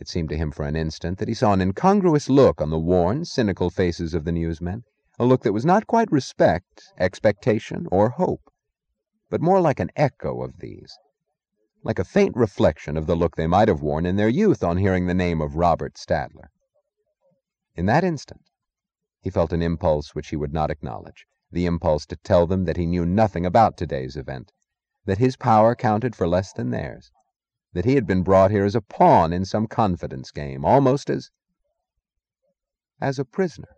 It seemed to him for an instant that he saw an incongruous look on the worn, cynical faces of the newsmen, a look that was not quite respect, expectation, or hope, but more like an echo of these, like a faint reflection of the look they might have worn in their youth on hearing the name of Robert Stadler. In that instant, he felt an impulse which he would not acknowledge, the impulse to tell them that he knew nothing about today's event, that his power counted for less than theirs, that he had been brought here as a pawn in some confidence game, almost as a prisoner.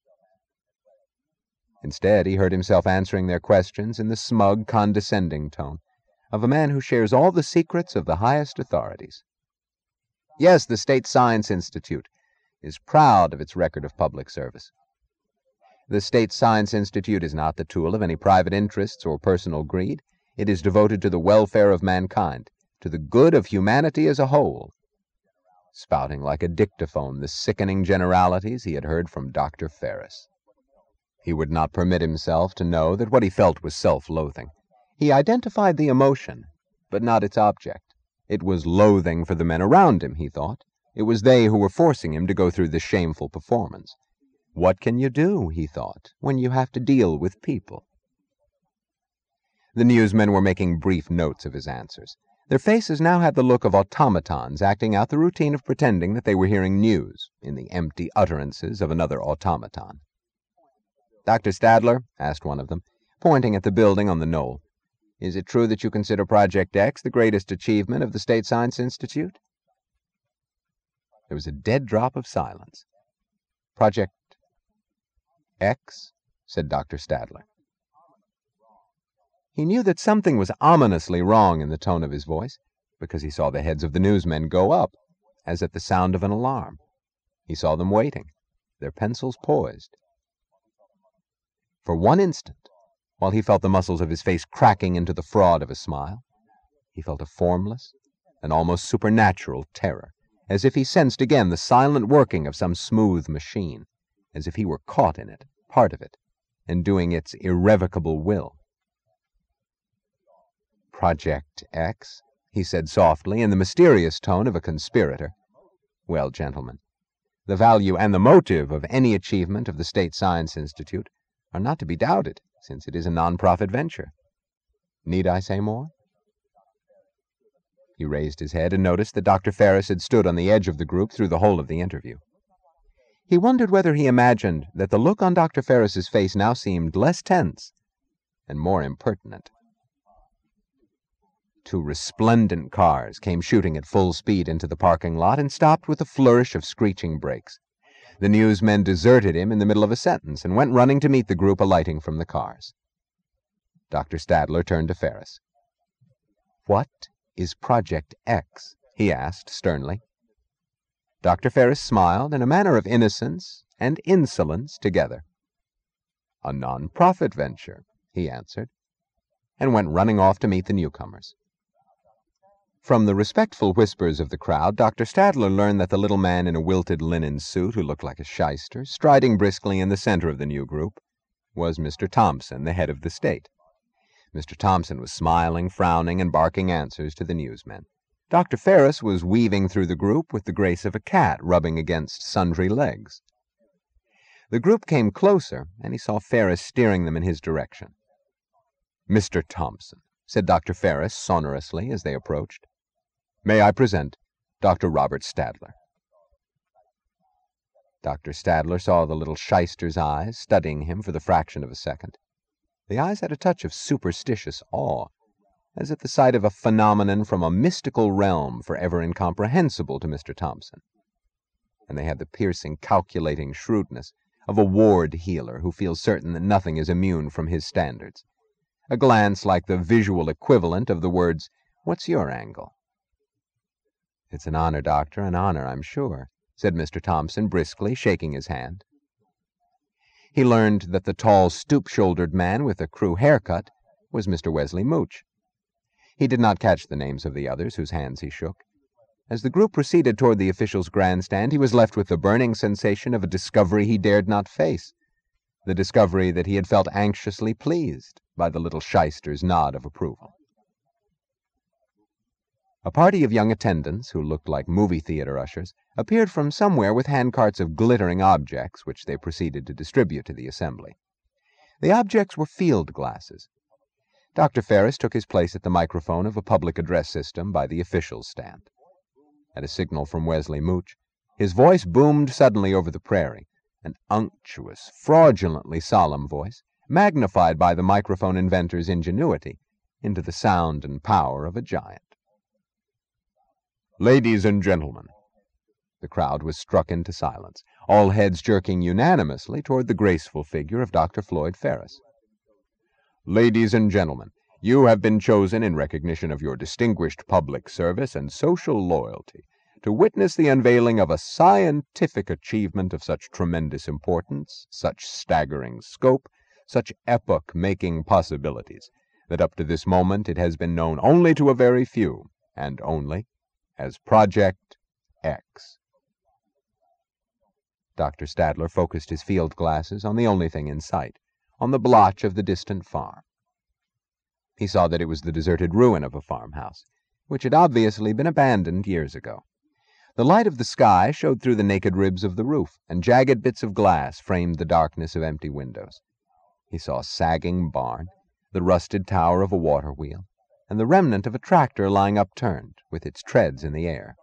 Instead, he heard himself answering their questions in the smug, condescending tone of a man who shares all the secrets of the highest authorities. Yes, the State Science Institute is proud of its record of public service. The State Science Institute is not the tool of any private interests or personal greed. It is devoted to the welfare of mankind, to the good of humanity as a whole, spouting like a dictaphone the sickening generalities he had heard from Dr. Ferris. He would not permit himself to know that what he felt was self-loathing. He identified the emotion, but not its object. It was loathing for the men around him, he thought. It was they who were forcing him to go through this shameful performance. What can you do, he thought, when you have to deal with people? The newsmen were making brief notes of his answers. Their faces now had the look of automatons acting out the routine of pretending that they were hearing news in the empty utterances of another automaton. Dr. Stadler, asked one of them, pointing at the building on the knoll, is it true that you consider Project X the greatest achievement of the State Science Institute? There was a dead drop of silence. Project X, said Dr. Stadler. He knew that something was ominously wrong in the tone of his voice, because he saw the heads of the newsmen go up, as at the sound of an alarm. He saw them waiting, their pencils poised. For one instant, while he felt the muscles of his face cracking into the fraud of a smile, he felt a formless and almost supernatural terror, as if he sensed again the silent working of some smooth machine, as if he were caught in it, part of it, and doing its irrevocable will. Project X, he said softly, in the mysterious tone of a conspirator. Well, gentlemen, the value and the motive of any achievement of the State Science Institute are not to be doubted, since it is a non-profit venture. Need I say more? He raised his head and noticed that Dr. Ferris had stood on the edge of the group through the whole of the interview. He wondered whether he imagined that the look on Dr. Ferris's face now seemed less tense and more impertinent. Two resplendent cars came shooting at full speed into the parking lot and stopped with a flourish of screeching brakes. The newsmen deserted him in the middle of a sentence and went running to meet the group alighting from the cars. Dr. Stadler turned to Ferris. What is Project X? He asked sternly. Dr. Ferris smiled in a manner of innocence and insolence together. A non-profit venture, he answered, and went running off to meet the newcomers. From the respectful whispers of the crowd, Dr. Stadler learned that the little man in a wilted linen suit who looked like a shyster, striding briskly in the center of the new group, was Mr. Thompson, the head of the state. Mr. Thompson was smiling, frowning, and barking answers to the newsmen. Dr. Ferris was weaving through the group with the grace of a cat rubbing against sundry legs. The group came closer, and he saw Ferris steering them in his direction. Mr. Thompson, said Dr. Ferris sonorously as they approached. May I present Dr. Robert Stadler. Dr. Stadler saw the little shyster's eyes studying him for the fraction of a second. The eyes had a touch of superstitious awe, as at the sight of a phenomenon from a mystical realm forever incomprehensible to Mr. Thompson. And they had the piercing, calculating shrewdness of a ward healer who feels certain that nothing is immune from his standards. A glance like the visual equivalent of the words, "What's your angle?" It's an honor, Doctor, an honor, I'm sure, said Mr. Thompson briskly, shaking his hand. He learned that the tall, stoop-shouldered man with a crew haircut was Mr. Wesley Mooch. He did not catch the names of the others whose hands he shook. As the group proceeded toward the official's grandstand, he was left with the burning sensation of a discovery he dared not face, the discovery that he had felt anxiously pleased by the little shyster's nod of approval. A party of young attendants, who looked like movie theater ushers, appeared from somewhere with handcarts of glittering objects, which they proceeded to distribute to the assembly. The objects were field glasses. Dr. Ferris took his place at the microphone of a public address system by the officials' stand. At a signal from Wesley Mooch, his voice boomed suddenly over the prairie, an unctuous, fraudulently solemn voice, magnified by the microphone inventor's ingenuity into the sound and power of a giant. "Ladies and gentlemen." The crowd was struck into silence, all heads jerking unanimously toward the graceful figure of Dr. Floyd Ferris. "Ladies and gentlemen, you have been chosen in recognition of your distinguished public service and social loyalty to witness the unveiling of a scientific achievement of such tremendous importance, such staggering scope, such epoch-making possibilities, that up to this moment it has been known only to a very few, and only as Project X." Dr. Stadler focused his field glasses on the only thing in sight, on the blotch of the distant farm. He saw that it was the deserted ruin of a farmhouse, which had obviously been abandoned years ago. The light of the sky showed through the naked ribs of the roof, and jagged bits of glass framed the darkness of empty windows. He saw a sagging barn, the rusted tower of a water wheel, and the remnant of a tractor lying upturned, with its treads in the air.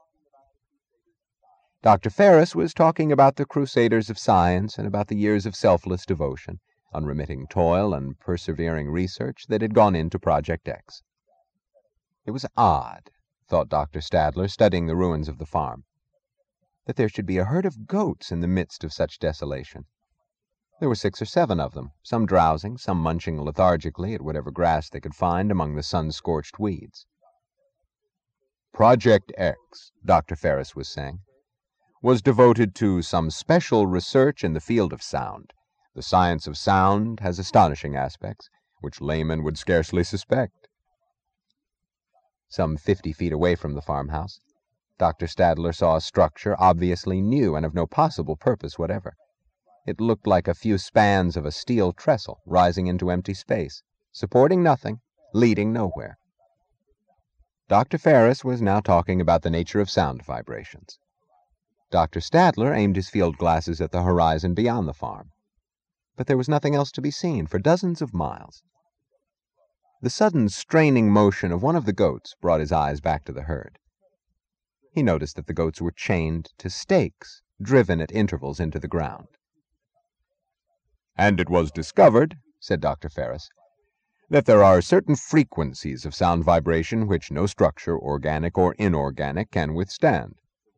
Dr. Ferris was talking about the crusaders of science and about the years of selfless devotion, unremitting toil, and persevering research that had gone into Project X. It was odd, thought Dr. Stadler, studying the ruins of the farm, that there should be a herd of goats in the midst of such desolation. There were 6 or 7 of them, some drowsing, some munching lethargically at whatever grass they could find among the sun-scorched weeds. Project X, Dr. Ferris was saying, was devoted to some special research in the field of sound. The science of sound has astonishing aspects, which laymen would scarcely suspect. Some 50 feet away from the farmhouse, Dr. Stadler saw a structure obviously new and of no possible purpose whatever. It looked like a few spans of a steel trestle rising into empty space, supporting nothing, leading nowhere. Dr. Ferris was now talking about the nature of sound vibrations. Dr. Stadler aimed his field glasses at the horizon beyond the farm, but there was nothing else to be seen for dozens of miles. The sudden straining motion of one of the goats brought his eyes back to the herd. He noticed that the goats were chained to stakes, driven at intervals into the ground. "And it was discovered," said Dr. Ferris, "that there are certain frequencies of sound vibration which no structure, organic or inorganic, can withstand."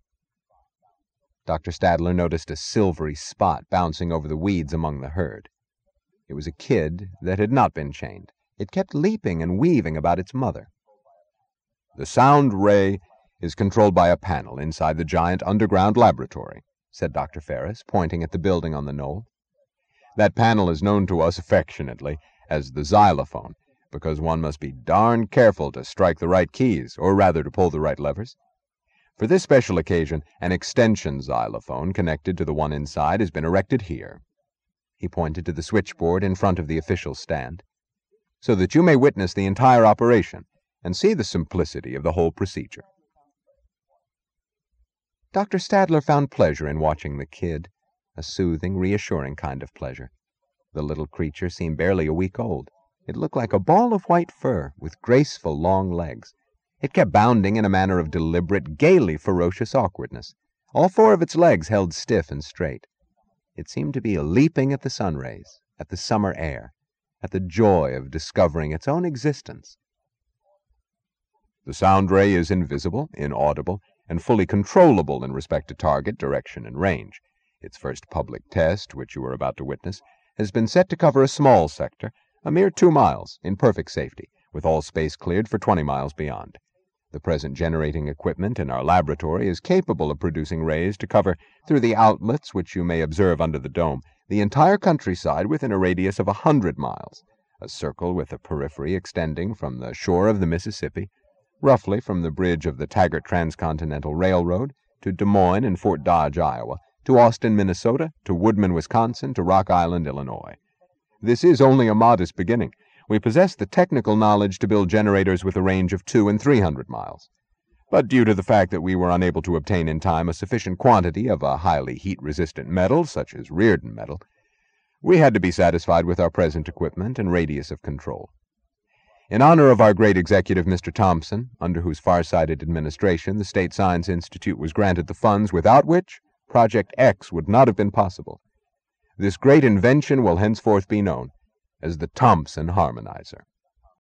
Dr. Stadler noticed a silvery spot bouncing over the weeds among the herd. It was a kid that had not been chained. It kept leaping and weaving about its mother. "The sound ray is controlled by a panel inside the giant underground laboratory," said Dr. Ferris, pointing at the building on the knoll. "That panel is known to us affectionately as the xylophone, because one must be darned careful to strike the right keys, or rather to pull the right levers. For this special occasion, an extension xylophone connected to the one inside has been erected here." He pointed to the switchboard in front of the official stand, "so that you may witness the entire operation and see the simplicity of the whole procedure." Dr. Stadler found pleasure in watching the kid, a soothing, reassuring kind of pleasure. The little creature seemed barely a week old. It looked like a ball of white fur, with graceful long legs. It kept bounding in a manner of deliberate, gaily ferocious awkwardness, all 4 of its legs held stiff and straight. It seemed to be leaping at the sun rays, at the summer air, at the joy of discovering its own existence. "The sound ray is invisible, inaudible, and fully controllable in respect to target, direction, and range. Its first public test, which you are about to witness, has been set to cover a small sector, a mere 2 miles, in perfect safety, with all space cleared for 20 miles beyond. The present generating equipment in our laboratory is capable of producing rays to cover, through the outlets which you may observe under the dome, the entire countryside within a radius of 100 miles, a circle with a periphery extending from the shore of the Mississippi, roughly from the bridge of the Taggart Transcontinental Railroad, to Des Moines and Fort Dodge, Iowa, to Austin, Minnesota, to Woodman, Wisconsin, to Rock Island, Illinois. This is only a modest beginning. We possess the technical knowledge to build generators with a range of 200 and 300 miles. But due to the fact that we were unable to obtain in time a sufficient quantity of a highly heat-resistant metal, such as Reardon metal, we had to be satisfied with our present equipment and radius of control. In honor of our great executive, Mr. Thompson, under whose far-sighted administration the State Science Institute was granted the funds without which Project X would not have been possible, this great invention will henceforth be known as the Thomson Harmonizer.